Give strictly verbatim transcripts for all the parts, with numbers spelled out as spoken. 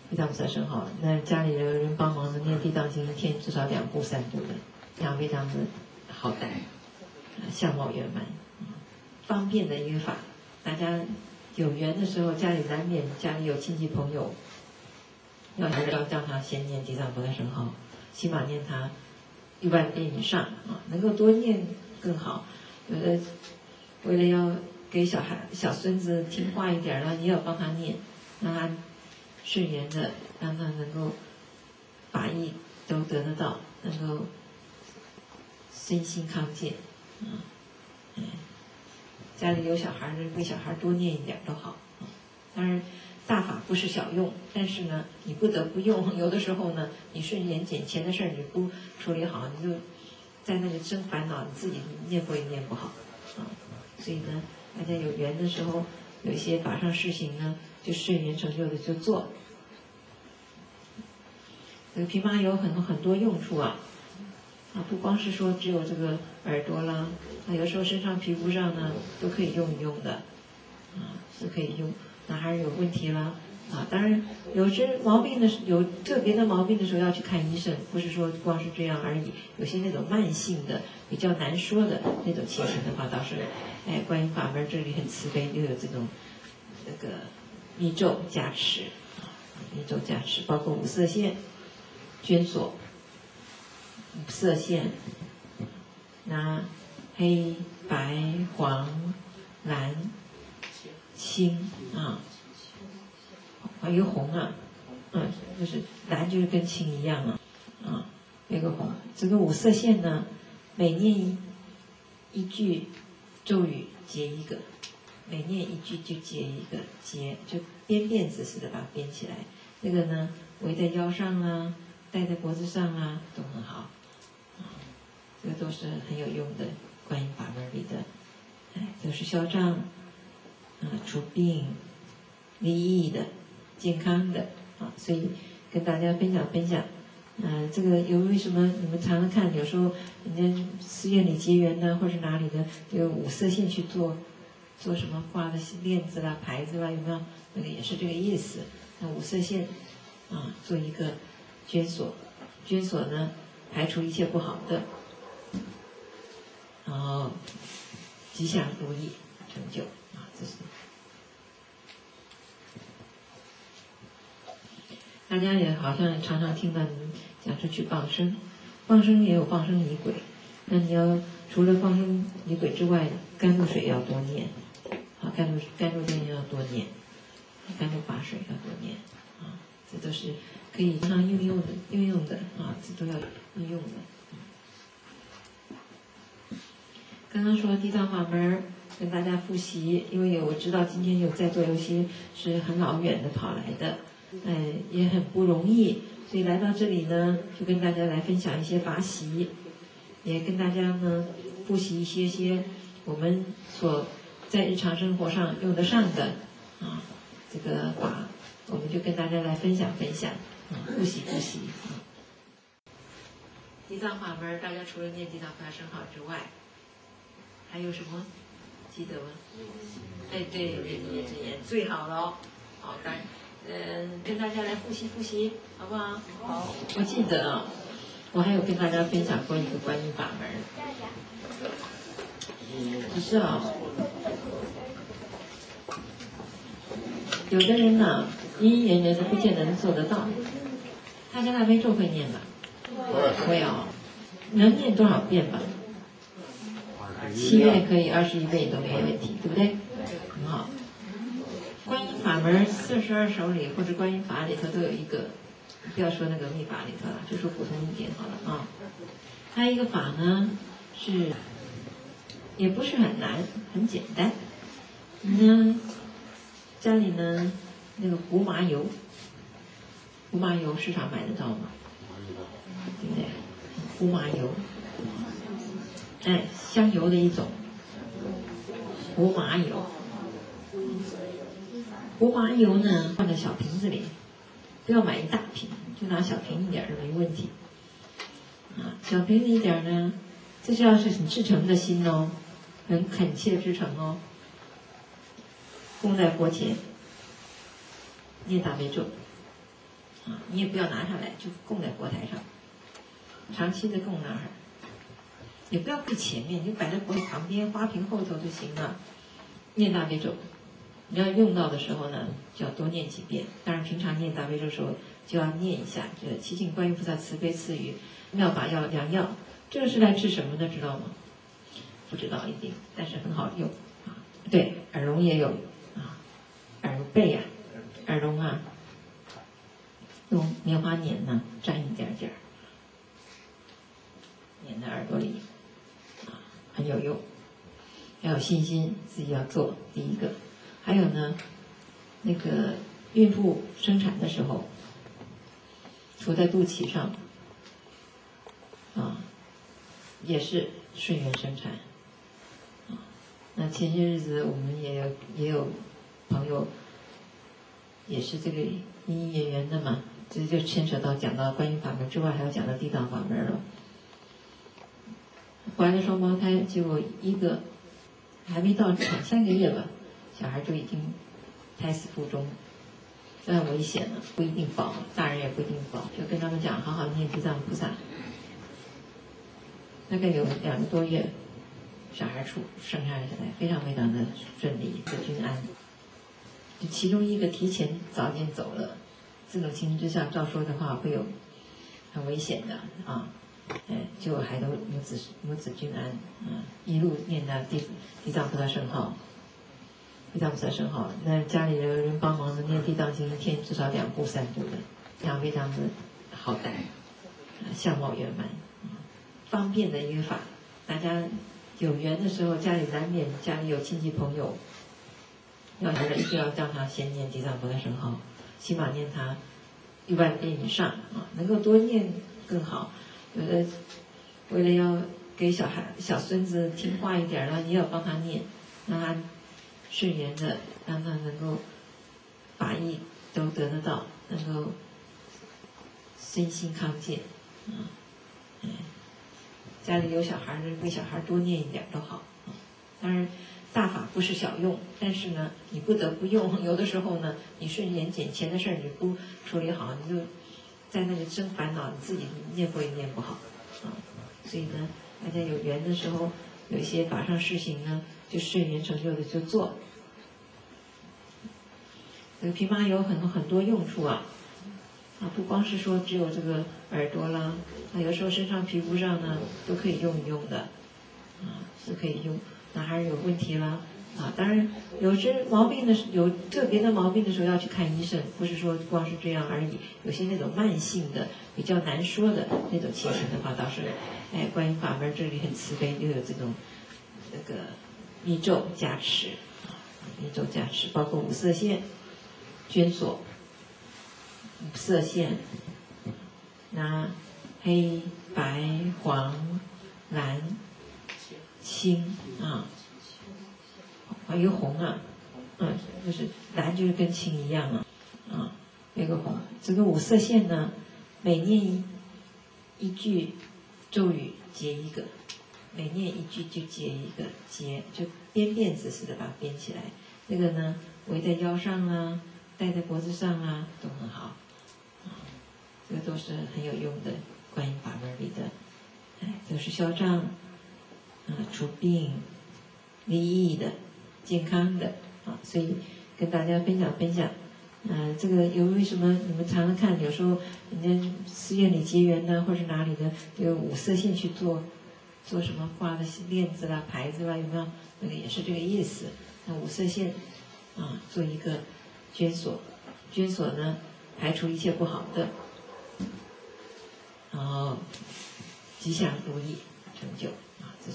地藏菩萨圣号，那家里的人帮忙的念地藏经，一天至少两部三部的，非常非常的好带，相貌圆满，方便的一个法。大家有缘的时候，家里难免家里有亲戚朋友，要要叫他先念地藏菩萨圣号，起码念他一万遍以上啊，能够多念更好。有的为了要给小孩小孙子听话一点，然后你也要帮他念，让他顺延的，让他能够法益都得得到，能够身心康健啊。嗯，家里有小孩的，为小孩多念一点都好啊。当然，大法不是小用，但是呢，你不得不用。有的时候呢，你顺延捡钱的事儿你不处理好，你就在那里生烦恼，你自己念佛也念不好啊。所以呢，大家有缘的时候，有一些法上事情呢，就顺缘成就的就做。这个枇杷油很多很多用处啊，啊，不光是说只有这个耳朵啦，啊，有时候身上皮肤上呢都可以用一用的，啊，是可以用。那还是有问题啦，啊，当然有些毛病的有特别的毛病的时候要去看医生，不是说光是这样而已。有些那种慢性的比较难说的那种情形的话，倒是，哎，观音法门这里很慈悲，又有这种那个密咒加持啊，密咒加持，包括五色线、捐锁、五色线，那黑、白、黄、蓝、青啊，还有红啊，嗯，就是蓝就是跟青一样啊，啊，有个红。这个五色线呢，每念一一句咒语结一个，每念一句就结一个，结就编辫子似的把它编起来。这个呢，围在腰上啊，戴在脖子上啊，都很好，啊，这个都是很有用的观音法门里的，哎，都是消障。啊，除病、利益的、健康的啊，所以跟大家分享分享。嗯、呃，这个有为什么你们常常看，有时候人家寺院里结缘呢，或是哪里的，有五色线去做做什么挂的链子啦、牌子啦，有没有？那个也是这个意思。那五色线啊，做一个捐锁，捐锁呢，排除一切不好的，然后吉祥如意成就。这是大家也好像常常听到你们讲出去放生，放生也有放生仪轨，那你要除了放生仪轨之外，甘露水要多念，啊，甘露甘露殿要多念，甘露法水要多念，啊，这都是可以常运用的运用的啊，这都要运用的。刚刚说地藏法门。跟大家复习，因为我知道今天有在座有些是很老远的跑来的，哎，也很不容易，所以来到这里呢，就跟大家来分享一些法喜，也跟大家呢复习一些些我们所在日常生活上用得上的啊这个法，我们就跟大家来分享分享，啊，复习复习。地藏法门，大家除了念地藏菩萨圣号之外，还有什么？记得吗？哎，对，人业之言最好了哦。好，大，嗯，跟大家来复习复习，好不好？好。我记得啊，我还有跟大家分享过一个观音法门。只是啊，有的人呢，因因缘缘的不见得能做得到。大家大悲咒会念吧？会啊，能念多少遍吧？七遍可以，二十一遍都没问题，对不对？很好。观音法门四十二首里或者观音法里头都有一个，不要说那个密法里头了，就说普通一点好了啊。还有一个法呢是，也不是很难，很简单。你呢，家里呢那个胡麻油，胡麻油市场买得到吗？对不对？胡麻油。哎，香油的一种，胡麻油。胡麻油呢，放在小瓶子里，不要买一大瓶，就拿小瓶一点的没问题。啊，小瓶一点呢，这是要是很至诚的心哦，很恳切之诚哦。供在佛前，念大悲咒， 啊，你也不要拿下来，就供在佛台上，长期的供那儿，也不要跪前面，就摆在佛台旁边花瓶后头就行了。念大悲咒，你要用到的时候呢，就要多念几遍。当然，平常念大悲咒的时候就要念一下，这祈请观音菩萨慈悲赐予妙法药良药。这个是来治什么的，知道吗？不知道一定，但是很好用啊。对，耳聋也有啊，耳背啊，耳聋啊，用棉花捻呢，沾一点点儿，捻在耳朵里，啊，很有用。要有信心，自己要做第一个。还有呢，那个孕妇生产的时候，涂在肚脐上，啊，也是顺缘生产。啊，那前些日子我们也有也有朋友，也是这个因因缘缘的嘛，这就牵扯到讲到观音法门之外，还要讲到地藏法门了。怀了双胞胎，结果一个还没到产三个月吧，小孩就已经胎死腹中，这很危险了，不一定保，大人也不一定保，就跟他们讲，好好念地藏菩萨。大概有两个多月，小孩出生下来，非常非常的顺利，的均安。就其中一个提前早点走了，这种情形之下，照说的话会有很危险的啊。哎，就还都母子母子均安，嗯，一路念到地地藏菩萨圣号，地藏菩萨圣号。那家里的人帮忙的念地藏经，一天至少两部三部的，非常非常的好带，相貌圆满，方便的一个法。大家有缘的时候，家里难免家里有亲戚朋友，要来了一定要让他先念地藏菩萨圣号，起码念他一万遍以上啊，能够多念更好。有的为了要给小孩小孙子听话一点，然后你也要帮他念，让他顺缘的，让他能够法益都得得到，能够身心康健啊。嗯，家里有小孩的，为小孩多念一点都好啊。当然大法不是小用，但是呢你不得不用，有的时候呢你顺缘捡钱的事儿你不处理好，你就在那里生烦恼，你自己念过也念不好啊。所以呢，大家有缘的时候，有一些法上事情呢，就顺缘成就的就做。这个枇杷油很多很多用处啊，啊，不光是说只有这个耳朵啦，啊，有时候身上皮肤上呢都可以用一用的，啊，是可以用。那还是有问题啦。啊，当然有些毛病的有特别的毛病的时候要去看医生，不是说光是这样而已。有些那种慢性的比较难说的那种情形的话，倒是，哎，观音法门这里很慈悲，又有这种那个密咒加持，啊，密咒加持，包括五色线、捐锁、五色线，拿黑、白、黄、蓝、青啊。还有红啊，嗯，就是蓝就是跟青一样啊，啊，有个红。这个五色线呢，每念一一句咒语结一个，每念一句就结一个，结就编辫子似的把它编起来。这个呢，围在腰上啊，戴在脖子上啊，都很好，啊，这个都是很有用的观音法门里的，哎，都是消障，啊，除病、利益的。健康的啊，所以跟大家分享分享。嗯、呃，这个有为什么你们常常看，有时候人家寺院里结缘呢，或者哪里的，有五色线去做做什么挂的链子啦、牌子啦，有没有？那个也是这个意思。那五色线啊，做一个捐锁，捐锁呢排除一切不好的，然后吉祥如意成就啊，这是。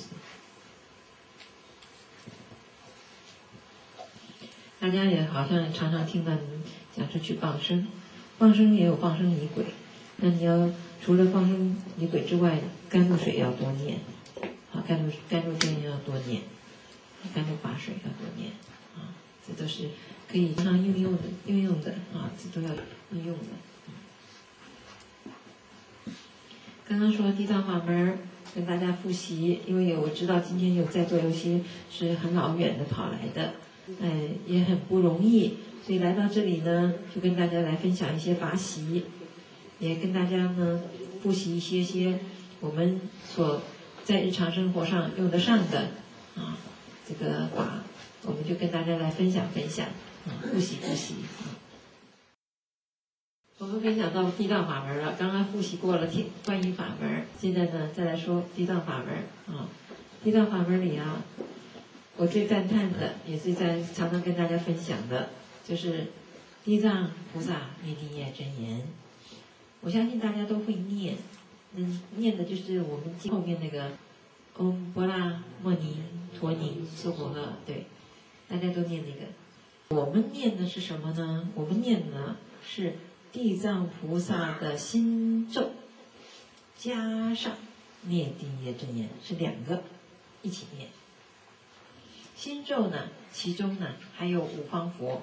大家也好像常常听到你们讲出去放生，放生也有放生仪轨，那你要除了放生仪轨之外，甘露水要多念，啊，甘露甘露经要多念，甘露法水要多念，啊，这都是可以常运用的运用的啊，这都要运用的。刚刚说地藏法门跟大家复习，因为有我知道今天有在座有些是很老远的跑来的。哎，也很不容易，所以来到这里呢，就跟大家来分享一些法喜。 也跟大家呢复习一些些我们所在日常生活上用得上的啊这个法，我们就跟大家来分享分享，啊，复习复习。我们分享到地藏法门了，刚刚复习过了天观音法门，现在呢再来说地藏法门啊。地藏法门里啊，我最赞叹的，也是在常常跟大家分享的，就是地藏菩萨灭定业真言。我相信大家都会念，嗯，念的就是我们后面那个嗡波拉莫尼陀尼娑婆诃，对，大家都念那个。我们念的是什么呢？我们念的是地藏菩萨的心咒，加上灭定业真言，是两个一起念。心咒呢，其中呢还有五方佛，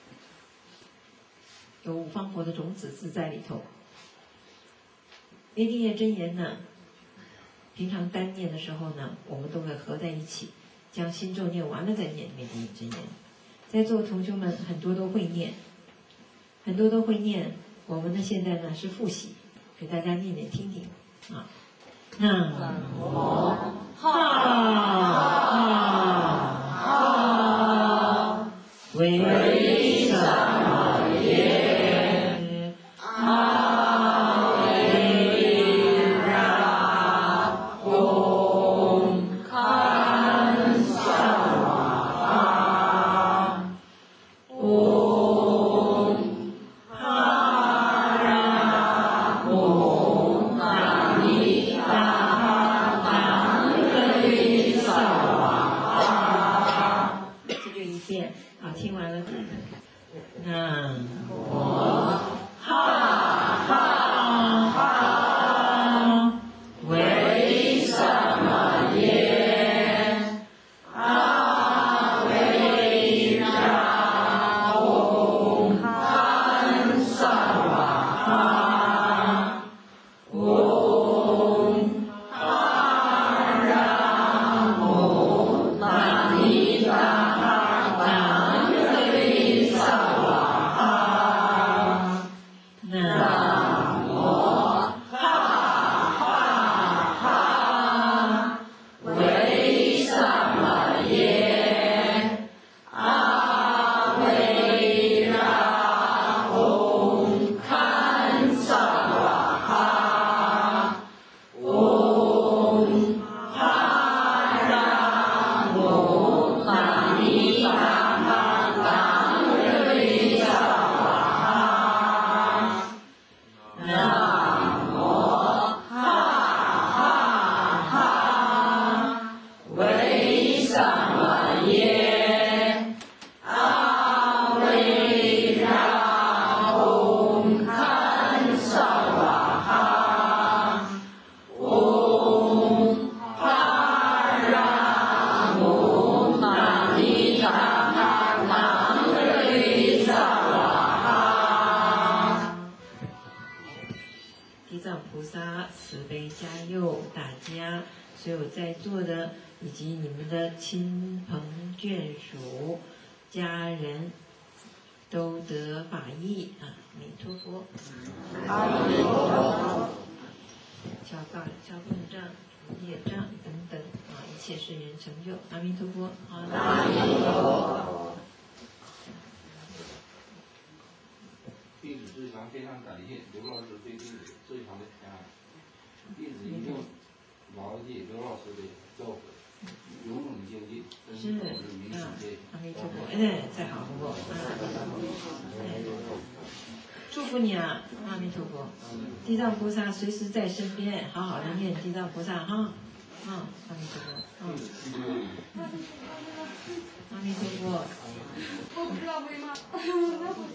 有五方佛的种子字在里头。灭定业真言呢，平常单念的时候呢，我们都会合在一起，将心咒念完了再念灭定业真言。在座同学们很多都会念，很多都会念。我们呢现在呢是复习，给大家念念听听啊。南无哈哈为什么耶？阿维拉嗡堪萨瓦哈嗡哈拉嗡那尼达南维萨瓦哈。这就一遍啊，听完了。南无哈哈哈为什么耶？阿维拉嗡堪萨瓦哈嗡哈拉嗡那尼达南维萨瓦哈。南无哈哈哈为什么耶？阿维拉嗡堪萨瓦哈嗡哈拉嗡那尼达南维萨瓦哈。南无哈哈哈为什么耶？阿维拉嗡堪萨瓦哈嗡哈拉嗡那尼达南维萨瓦哈。地藏菩萨慈悲加佑大家，所有在座的以及你们的亲朋眷属、家人都得法益啊！阿弥陀佛。阿弥陀佛。消障、消病障、除业障等等啊，一切是缘成就。阿弥陀佛。阿弥陀佛。 弟子志祥非常感谢刘老师对弟子志祥的偏爱，弟子一定牢记刘老师的教诲，勇勇精进， 是真是明啊世界。， 阿弥陀佛，哎，再好不过啊！哎祝福你啊，阿弥陀佛，地藏菩萨随时在身边，好好的念地藏菩萨哈，啊，阿弥陀佛，嗯，阿弥陀佛， 我不知道为嘛，哎呦，我那会，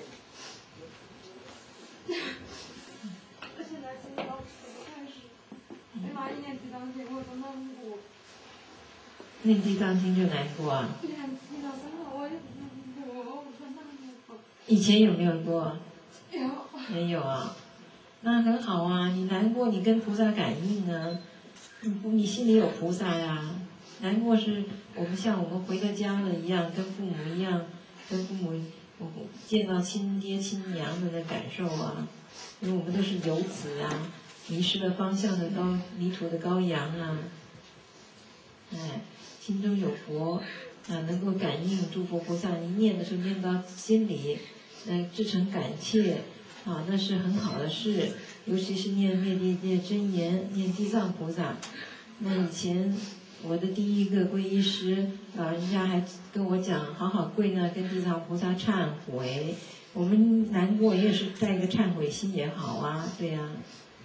我现在心里老吃不开始，每晚一念地藏经我都难过， 念地藏经就难过啊？ 念念到三号我也难过，我说难过。 以前有没有过？ 有。 没有啊，那很好啊，你难过，你跟菩萨感应啊，你不，你心里有菩萨呀。难过是我们像我们回到家了一样，跟父母一样，跟父母我见到亲爹亲娘的那感受啊，因为我们都是游子啊，迷失了方向的羔迷途的羔羊啊，哎，心中有佛啊，能够感应诸佛菩萨，一念的时候念到心里，呃，至诚感切啊，那是很好的事。尤其是念灭地界真言，念地藏菩萨。那以前我的第一个皈依师老人家还跟我讲，好好跪那跟地藏菩萨忏悔。我们难过也是带一个忏悔心也好啊，对呀、啊。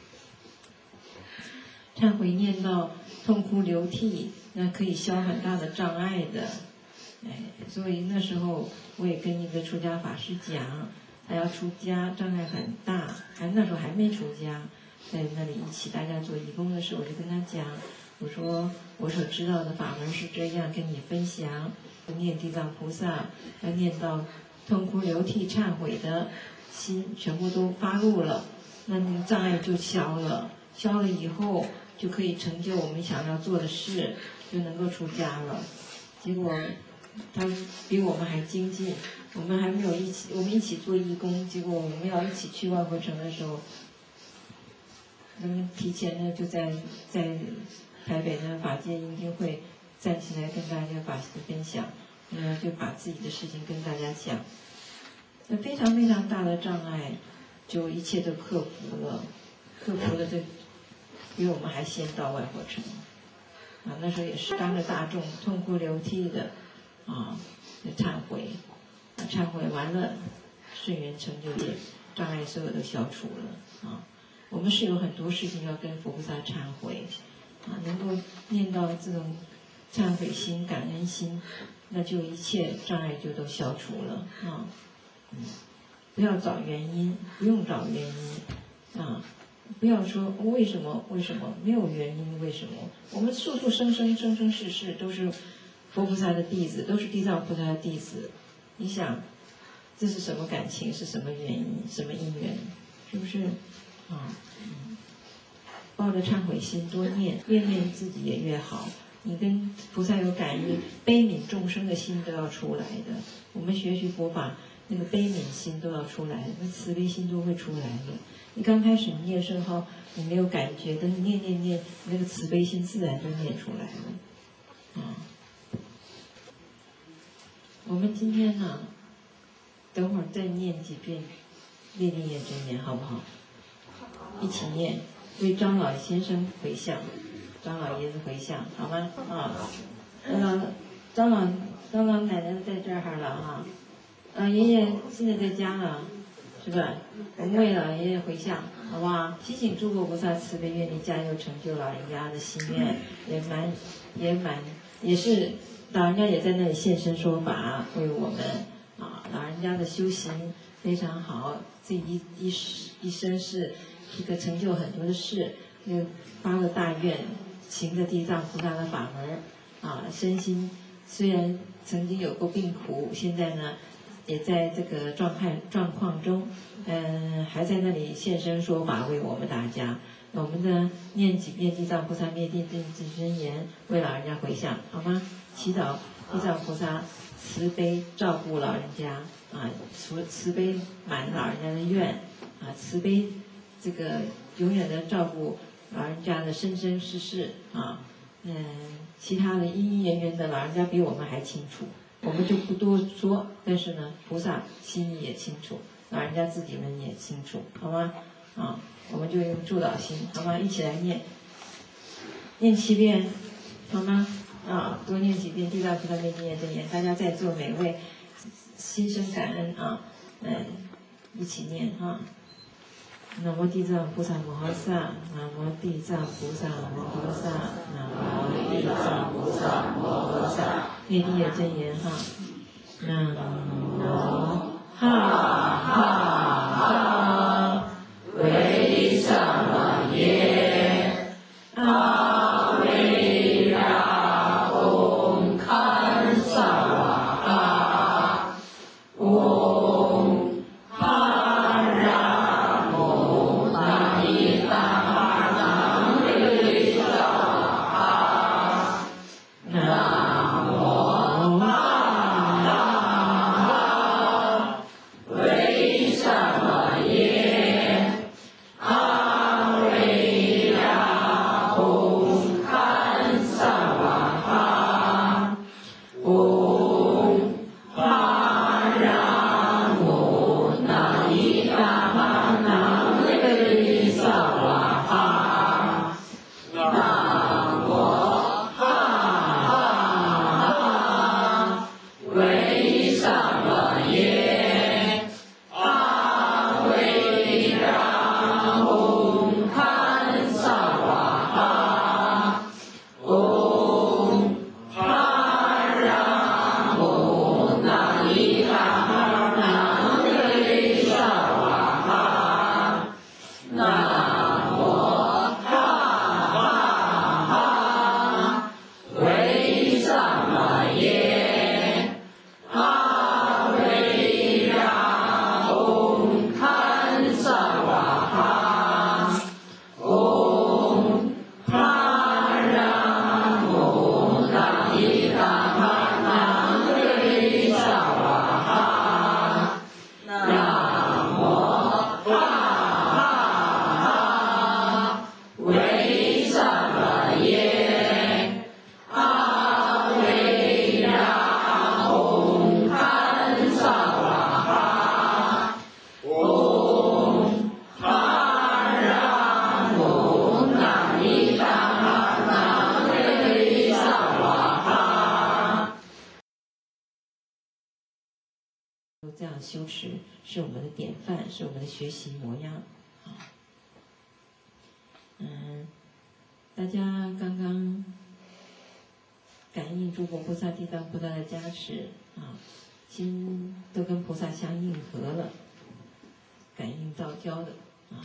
忏悔念到痛哭流涕，那可以消很大的障碍的。哎，所以那时候我也跟一个出家法师讲，他要出家障碍很大，还那时候还没出家，在那里一起大家做义工的时候，我就跟他讲，我说我所知道的法门是这样，跟你分享。念地藏菩萨，要念到痛哭流涕忏悔的心全部都发露了，那那个障碍就消了，消了以后就可以成就我们想要做的事，就能够出家了。结果他比我们还精进，我们还没有一起，我们一起做义工，结果我们要一起去万佛城的时候，我们提前呢就在在台北的法界音听会站起来跟大家法师分享，嗯，就把自己的事情跟大家讲，那非常非常大的障碍，就一切都克服了，克服了这比我们还先到万佛城，啊，那时候也是当着大众痛哭流涕的。啊，忏悔，忏悔完了，顺缘成就业，障碍所有都消除了啊。我们是有很多事情要跟佛菩萨忏悔啊，能够念到这种忏悔心、感恩心，那就一切障碍就都消除了啊。嗯，不要找原因，不用找原因啊，不要说为什么为什么，没有原因为什么，我们处处生生生生世世都是佛菩萨的弟子，都是地藏菩萨的弟子，你想，这是什么感情？是什么原因？什么因缘？是不是？啊，嗯，抱着忏悔心多念，越念自己也越好。你跟菩萨有感应，悲悯众生的心都要出来的。我们学习佛法，那个悲悯心都要出来，那慈悲心都会出来的。你刚开始你念圣号，你没有感觉，等你念念念，那个慈悲心自然就念出来了。啊。我们今天呢，等会儿再念几遍烈烈业真言，好不好？一起念，为张老先生回向，张老爷子回向，好吗？啊，张老张老张老奶奶在这儿了啊，啊，爷爷现在在家了，是吧？我们为老爷爷回向，好不好？提醒诸佛菩萨慈悲愿力加油，成就老人家的心愿，也蛮也蛮也是。老人家也在那里现身说法，为我们啊，老人家的修行非常好，自己一一一生是一个成就很多的事，又发了大愿，行着地藏菩萨的法门啊，身心虽然曾经有过病苦，现在呢也在这个状态状况中，嗯，还在那里现身说法，为我们大家。我们呢念几遍地藏菩萨灭定定自真言，为老人家回向，好吗？祈祷地藏菩萨慈悲照顾老人家啊，慈慈悲满老人家的愿啊，慈悲这个永远的照顾老人家的生生世世啊，嗯，其他的因因缘缘的老人家比我们还清楚，我们就不多说，但是呢，菩萨心里也清楚，老人家自己们也清楚，好吗？啊，我们就用助导心，好吗？一起来念，念七遍，好吗？啊，多念几遍地藏菩萨灭定业真言，大家在座每位心生感恩啊，嗯，一起念啊。南无地藏菩萨摩诃萨，南无地藏菩萨摩诃萨，南无地藏菩萨摩诃萨，灭定业真言哈。南无哈哈哈，为萨玛耶啊。 南无哈样的修持是我们的典范，是我们的学习模样啊。嗯，大家刚刚感应诸佛菩萨、地藏菩萨的加持啊，心都跟菩萨相应合了，感应道交的啊。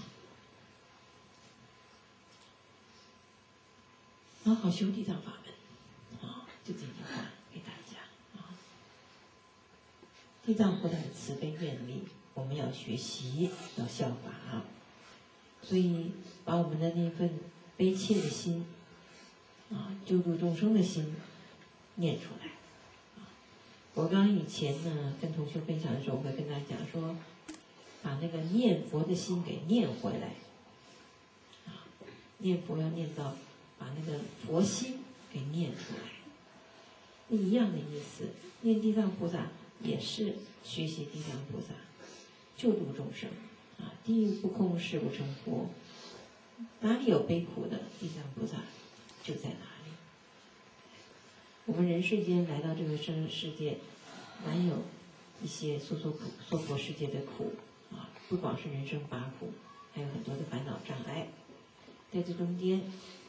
好好修地藏法门啊，就这句话给大家啊。地藏菩萨的慈悲愿力，我们要学习，要效法，所以把我们的那份悲切的心啊，救度众生的心念出来。我刚以前呢跟同学分享的时候，我会跟他讲说，把那个念佛的心给念回来啊，念佛要念到把那个佛心给念出来，一样的意思。念地藏菩萨也是学习地藏菩萨，救度众生啊，地狱不空，誓不成佛。哪里有悲苦的，地藏菩萨就在哪里。我们人世间来到这个生世界，哪有一些娑娑苦、娑婆世界的苦啊？不光是人生八苦，还有很多的烦恼障碍。在这中间，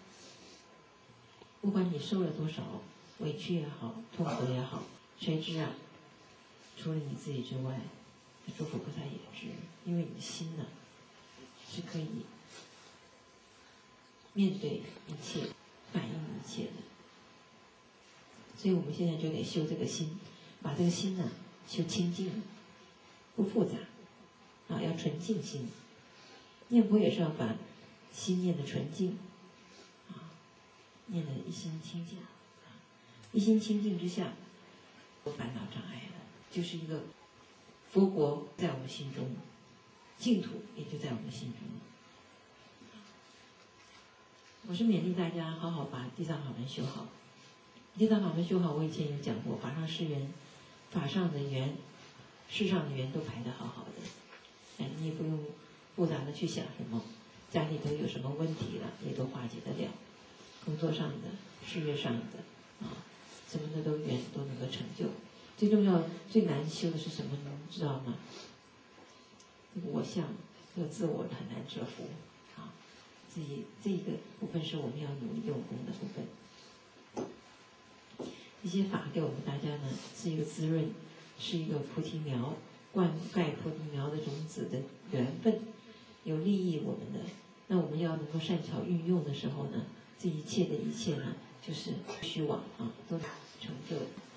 不管你受了多少委屈也好，痛苦也好，谁知啊？除了你自己之外，诸佛菩萨也知，因为你的心呢，是可以面对一切、反映一切的。所以我们现在就得修这个心，把这个心呢修清净，不复杂啊，要纯净心。念佛也是要把心念的纯净啊，念的一心清净，一心清净之下，有烦恼障碍了，就是一个佛国在我们心中，净土也就在我们心中。我是勉励大家好好把地藏法门修好。地藏法门修好，我以前有讲过，法上是缘，法上的缘，世上的缘都排得好好的，哎，你也不用复杂的去想什么，家里头有什么问题了，也都化解得了，工作上的、事业上的啊，什么的都缘都能够成就。最重要、最难修的是什么呢？知道吗？这个我相，这个自我很难折服啊。自己这一个部分是我们要努力用功的部分。这些法给我们大家呢是一个滋润，是一个菩提苗，灌溉菩提苗的种子的缘分，有利益我们的。那我们要能够善巧运用的时候呢，这一切的一切呢，就是虚妄啊，都成就。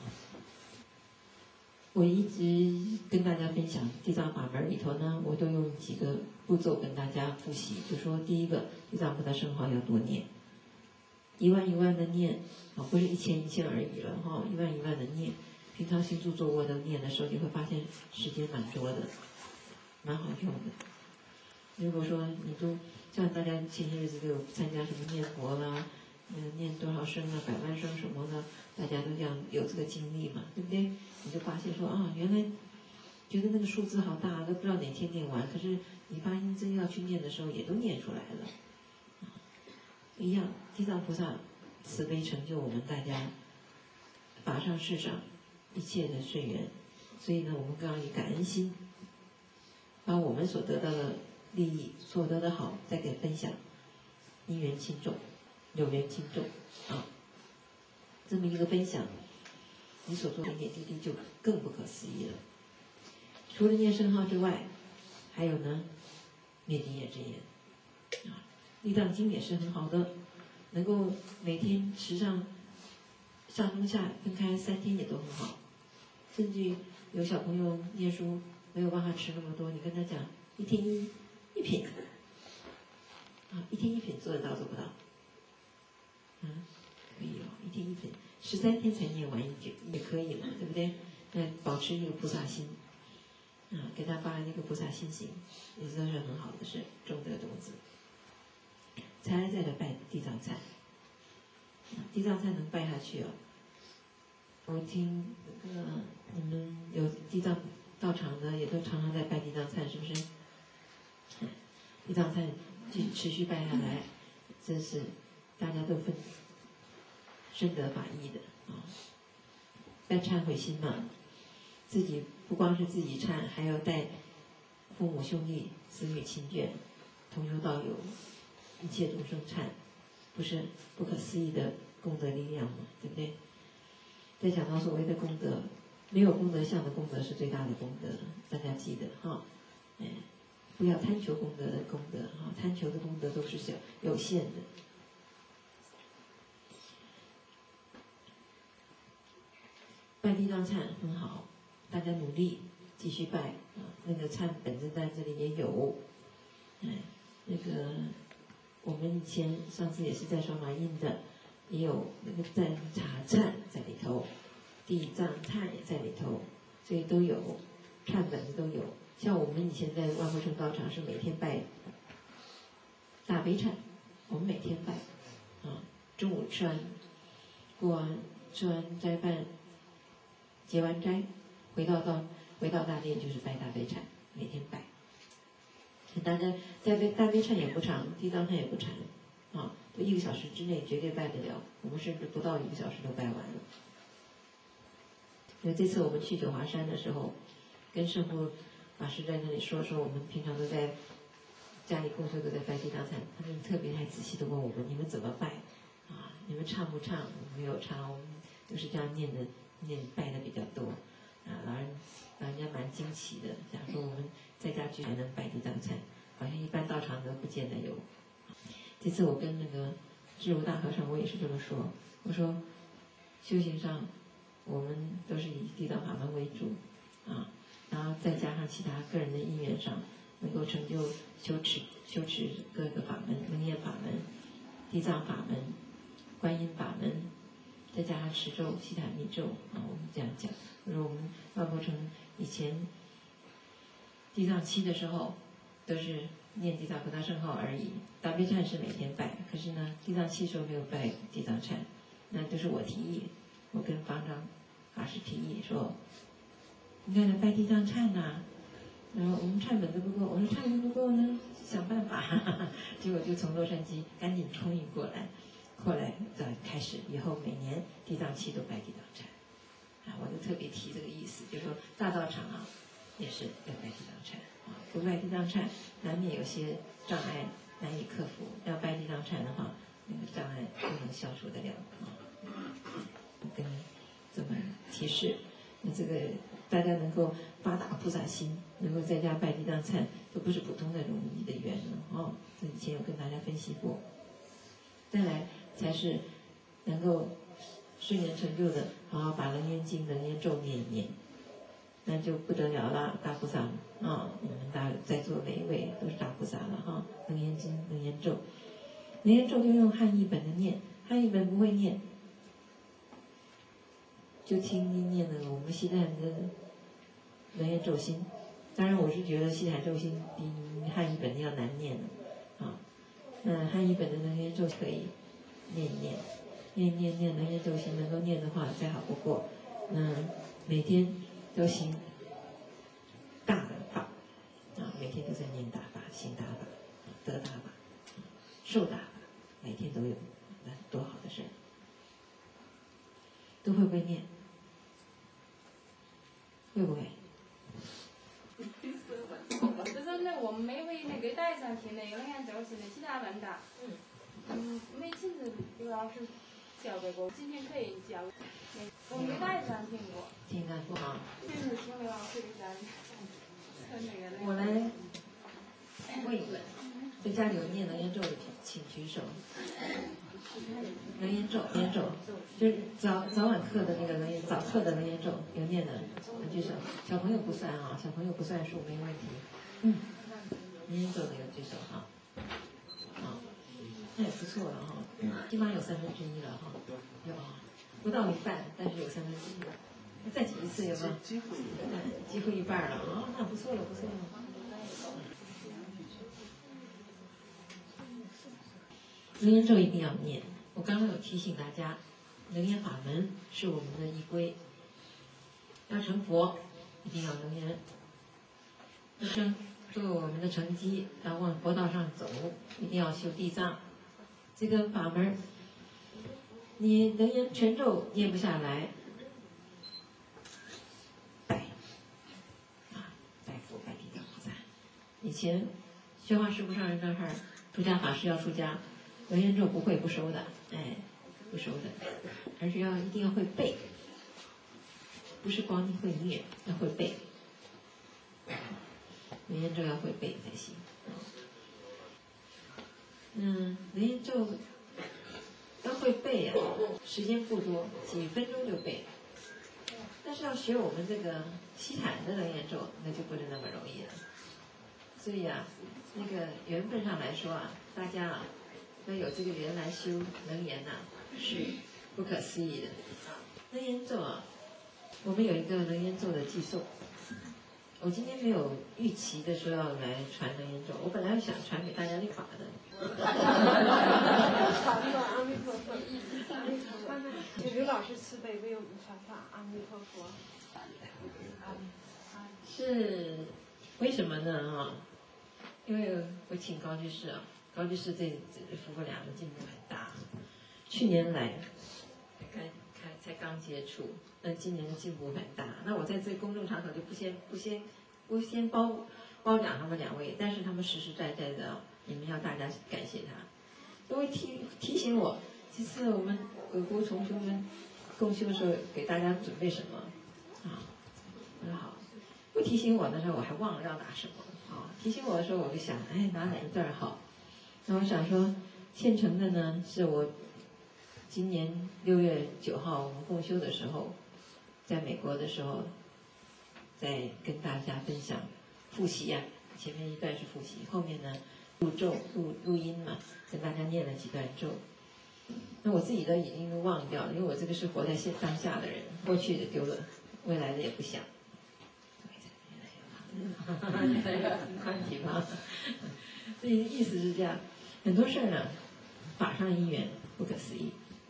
我一直跟大家分享地藏法门里头呢，我都用几个步骤跟大家复习，就说第一个，地藏菩萨圣号要多念，一万一万的念啊，不是一千一千而已了哈，一万一万的念。平常行住坐卧都念的时候，你会发现时间蛮多的，蛮好用的。如果说你都像大家前些日子都有参加什么念佛啦，嗯，念多少声啊，百万声什么的，大家都这样有这个经历嘛，对不对？你就发现说啊，原来觉得那个数字好大，都不知道哪天念完，可是你发现真要去念的时候，也都念出来了。一样，地藏菩萨慈悲成就我们大家法上世上一切的随缘，所以呢，我们更要以感恩心，把我们所得到的利益、所得的好再给分享，因缘轻重，有缘轻重啊，这么一个分享，你所做的点点滴滴就更不可思议了。除了念圣号之外，还有呢，念经也真言啊。地藏经也是很好的，能够每天持上上中下分开三天也都很好。甚至于有小朋友念书没有办法吃那么多，你跟他讲一天一一品啊，一天一品做得到做不到？嗯，可以哦，一天一品，十三天才念完一卷也可以了，对不对？那保持一个菩萨心啊，给他发那个菩萨心行，也都是很好的事，种这个种子。才来再来拜地藏忏，地藏忏能拜下去哦。我听那个你们有地藏道场的，也都常常在拜地藏忏，是不是？地藏忏就持续拜下来，真是大家都分深得法益的啊。但忏悔心嘛，自己不不光是自己忏，还要带父母兄弟、子女亲眷、同修道友，一切众生忏，不是不可思议的功德力量吗？对不对？再讲到所谓的功德，没有功德相的功德是最大的功德，大家记得哈，哎，不要贪求功德的功德哈，贪求的功德都是小有限的。拜地藏忏很好，大家努力继续拜啊。那个忏本子在这里也有，哎，那个我们以前上次也是在双马印的，也有那个赞茶忏在里头，地藏忏也在里头，所以都有忏本子都有。像我们以前在万佛城道场是每天拜大悲忏，我们每天拜啊，中午吃完过完吃完斋饭。结完斋，回到到回到大殿就是拜大悲忏，每天拜。大家大悲大悲忏也不长，地藏忏也不长，啊，都一个小时之内绝对拜得了。我们甚至不到一个小时都拜完了。因为这次我们去九华山的时候，跟圣父法师在那里说说，我们平常都在家里共修都在拜地藏忏，他们特别还仔细的问我们，你们怎么拜？啊，你们唱不唱？没有唱，我们都是这样念的。念拜的比较多，啊，老人老人家蛮惊奇的，想说我们在家居然能拜地藏忏，好像一般道场都不见得有。这次我跟那个智如大和尚，我也是这么说，我说修行上我们都是以地藏法门为主，啊，然后再加上其他个人的因缘上，能够成就修持修持各个法门，能业法门、地藏法门、观音法门。再加上持咒、悉檀密咒啊，我们这样讲。就是我们万佛城以前地藏期的时候，都是念地藏菩萨圣号而已。大悲忏是每天拜，可是呢，地藏期时候没有拜地藏忏，那就是我提议，我跟方丈法师提议说，应该来拜地藏忏呐。然后我们忏本子不够，我说忏本子不够呢，想办法。哈哈，结果就从洛杉矶赶紧冲运过来。后来再开始，以后每年地藏期都拜地藏忏，啊，我就特别提这个意思，就是说大道场啊，也是要拜地藏忏啊，不拜地藏忏，难免有些障碍难以克服。要拜地藏忏的话，那个障碍就能消除得了啊。跟这么提示，那这个大家能够发大菩萨心，能够在家拜地藏忏，都不是普通的容易的缘了哦。这以前有跟大家分析过。再来才是能够顺缘成就的，好好把楞严经、楞严咒念一念，那就不得了了，大菩萨啊！我们大在座每一位都是大菩萨了哈！楞严经、楞严咒，楞严咒就用汉译本的念，汉译本不会念，就听你念的我们西坛的楞严咒心。当然，我是觉得西坛咒心比汉译本的要难念的啊。嗯，汉译本的楞严咒可以念一念，念念念楞严咒心能够念的话，再好不过。嗯，每天都行大的法啊，每天都在念大法、行大法、得大法、受大法，每天都有，那多好的事儿！都会不会念？会不会？ 就是那我们每位那个带上听的有楞严咒心的其他问答，嗯，嗯，没亲自刘老师教给过，今天可以教。我没带上听过。 听得不好。 就是听刘老师讲， 我来问一问，在家里有念楞严咒的，请举手。楞严咒，楞严咒，就是早早晚课的那个楞严，早课的楞严咒有念的，举手。小朋友不算啊，小朋友不算数，没问题。嗯，楞严咒的有举手哈。啊，那也不错了哈，起码有三分之一了哈，有啊，不到一半，但是有三分之一了。再举一次有没有？几乎一几乎一半了啊，那不错了，不错了。楞严咒一定要念。我刚刚有提醒大家，楞严法门是我们的依归，要成佛一定要楞严，一生作为我们的成绩，要往佛道上走，一定要修地藏这个法门。你楞严全咒念不下来，拜前宣化师傅上人那儿出家法师要出家，文言咒不会不收的，哎，不收的，而是要一定要会背，不是光会念，要会背，文言咒要会背才行。嗯，文言咒要会背啊，时间不多，几分钟就背。但是要学我们这个西坛的文言咒，那就不是那么容易了。所以啊，那个缘分上来说啊，大家啊，要有这个缘来修能言呐、啊，是不可思议的。能言咒啊，我们有一个能言咒的寄送。我今天没有预期的说要来传能言咒，我本来想传给大家立法的。 阿弥陀佛，就刘老师慈悲为我们传法，阿弥陀佛。 是为什么呢？啊，因为我请高居士啊，高居士这这夫妇俩的进步很大，去年来刚开才刚接触，那今年的进步很大。那我在这公众场合就不先不先不先褒褒奖他们两位，但是他们实实在在的，你们要大家感谢他，都会提提醒我，这次我们鬼谷重修跟共修的时候给大家准备什么啊？我说好。不提醒我的时候，我还忘了要拿什么啊！提醒我的时候，我就想，哎，拿哪一段好？那我想说，现成的呢，是我今年六月九号我们共修的时候，在美国的时候，在跟大家分享复习呀、啊。前面一段是复习，后面呢录咒录录音嘛，跟大家念了几段咒。那我自己都已经都忘掉了，因为我这个是活在现当下的人，过去的丢了，未来的也不想。宽体吧，所以意思是这样，很多事儿呢，法上因缘不可思议。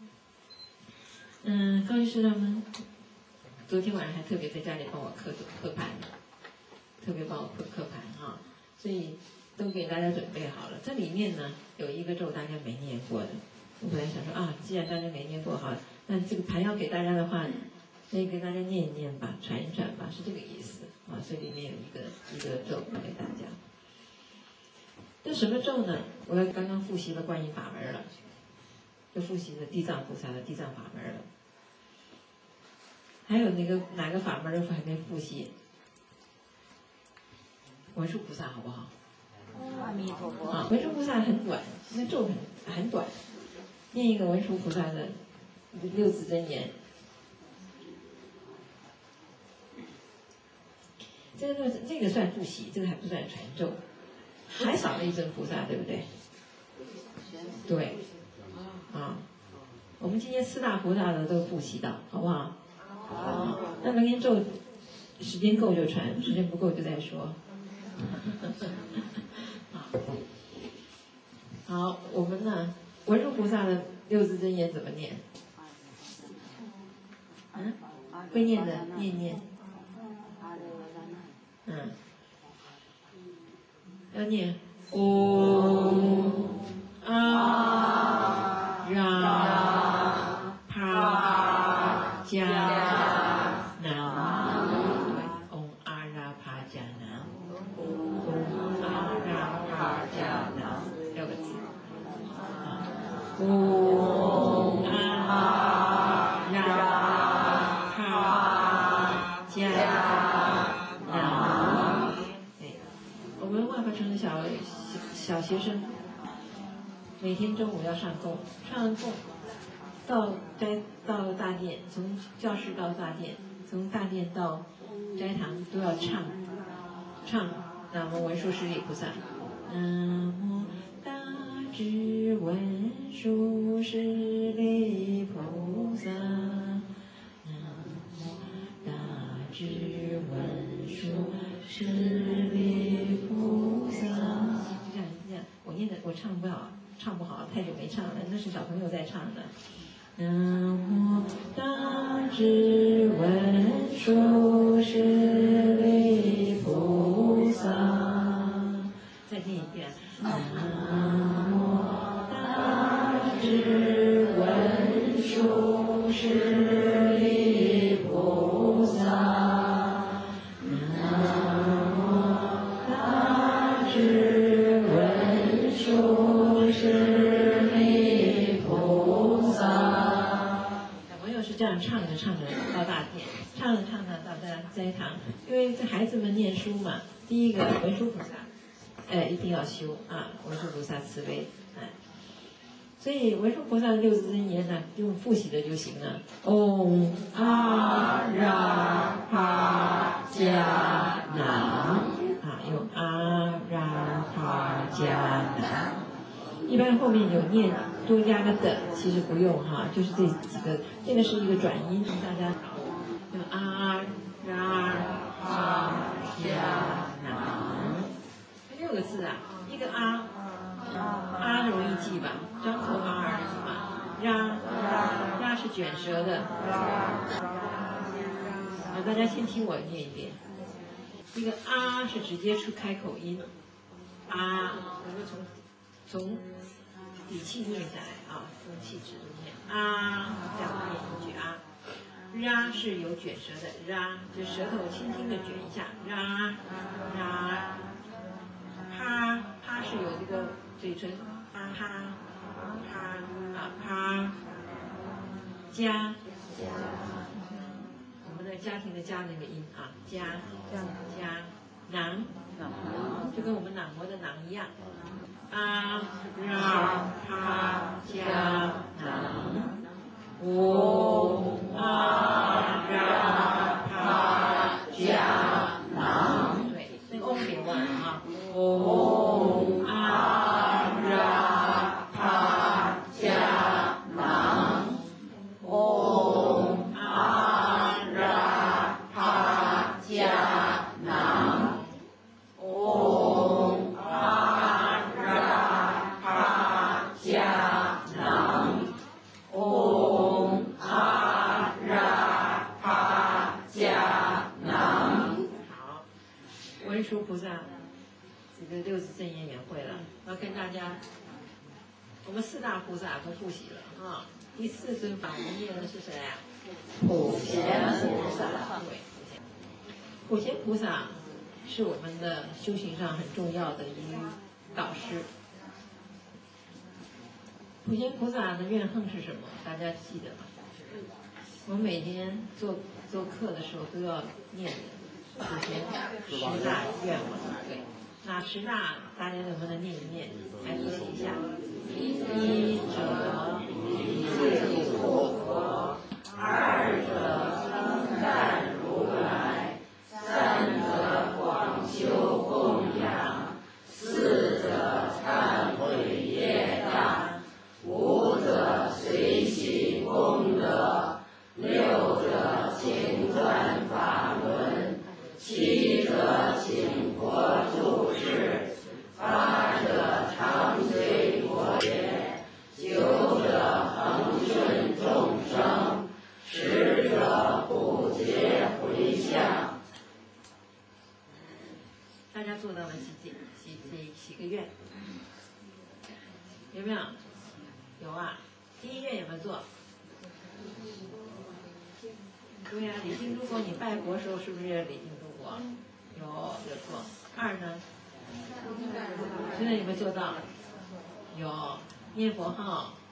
嗯，高医师他们昨天晚上还特别在家里帮我刻刻盘，特别帮我刻刻盘哈，所以都给大家准备好了。这里面呢有一个咒大家没念过的，我本来想说啊，既然大家没念过哈，那这个盘要给大家的话，可以给大家念一念吧，传一传吧，是这个意思。啊，所以里面有一个一个咒给大家。这什么咒呢？我要刚刚复习了观音法门了，就复习了地藏菩萨的地藏法门了。还有那个哪个法门的还没复习？文殊菩萨好不好？ 阿弥陀佛。 啊，文殊菩萨很短，那咒很很短，念一个文殊菩萨的六字真言。这个这个算复习，这个还不算传咒，还少了一尊菩萨，对不对？对，啊，我们今天四大菩萨的都复习到，好不好？好。那能言咒，时间够就传，时间不够就再说。好，我们呢，文殊菩萨的六字真言怎么念？嗯，会念的念念。嗯，要念嗡阿拉帕迦南，对，嗡阿拉帕迦南，嗡阿拉帕迦南，六个字。嗡阿拉帕迦南。我们万法城的小小学生，每天中午要上供，上完供到斋到大殿，从教室到大殿，从大殿到斋堂都要唱唱南无文殊师利菩萨，南无大智文殊师利菩萨，南无大智文殊师利菩萨。这样这样，我念的我唱不好，唱不好，太久没唱了，那是小朋友在唱的。南无大智文殊师利菩萨。再念一遍。南无大智文殊师利菩萨。南无大智斋堂，因为这孩子们念书嘛，第一个文殊菩萨，哎，一定要修啊，文殊菩萨慈悲，哎。所以文殊菩萨的六字真言呢，用复习的就行了。唵阿ra pa ja nam 啊，用阿ra pa ja nam。一般后面有念多加个的，其实不用哈，就是这几个，这个是一个转音，大家用阿ra pa ja nam。六个字啊，一个阿。啊容易记吧，张口啊而已嘛。呀呀是卷舌的。好，大家先听我念一遍。这个啊是直接出开口音，啊，我们从从底气念下来啊，用气指住念啊，这样念一句啊。呀是有卷舌的，呀就舌头轻轻的卷一下，呀呀。啪啪是有这个嘴唇，啪啪啪啊啪，家，我们的家庭的家那个音啊，家家囊，就跟我们囊模的囊一样，啊ra pa ja囊，唵啊ra pa ja囊，对，那个嗡别忘了啊。唵阿ra pa ja nam， 唵阿ra pa ja nam， 唵阿ra pa ja nam， 唵阿ra pa ja nam。好，文殊菩萨。这个六字真言也会了，要跟大家，我们四大菩萨都复习了啊。第四尊法门念的是谁啊？普贤菩萨。对，普贤菩萨是我们的修行上很重要的一导师。普贤菩萨的愿行是什么？大家记得吗？我们每天做做课的时候都要念普贤十大愿望，对。那十大大家能不能念一念？来复习一下。一者以自护佛，二者称赞如来，三者广修供养，四者忏悔业障，五者随喜功德，六者请转法轮，七者请佛住世，八者常随佛言，九者恒顺众生，十者不结回向。大家做到了几几几几几个愿？有没有？有啊。第一愿有没有做？对呀、啊，礼敬诸佛，你拜佛的时候是不是礼敬诸佛？有有做。二呢？现在有没有做到？有。念佛号，